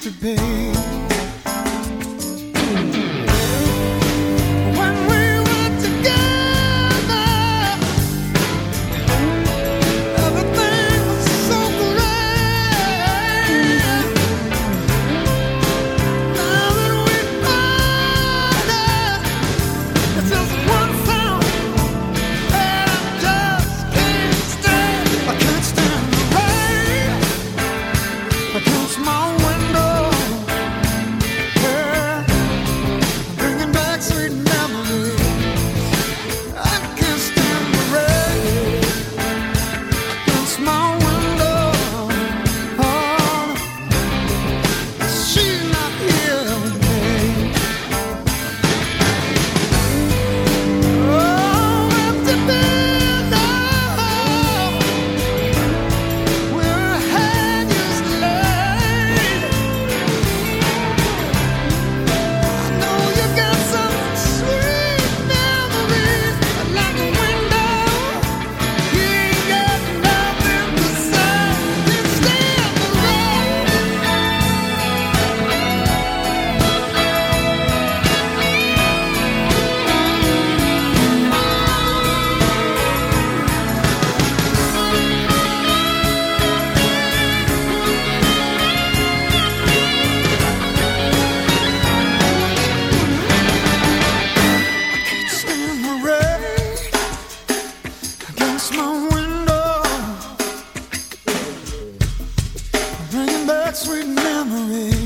to be. When we were together, everything was so great. Now that we're parted, it's just one sound, and I just can't stand. I can't stand the rain against my window. Yeah, bringing back sweet memories. I can't stand the rain against my window. Oh, she's not here today. Oh, empty window where a head is laid. I know you got some sweet memories, but like a window, you ain't got nothing to say. Can't stand the rain. Can't stand the rain against my window, bringing back sweet memories.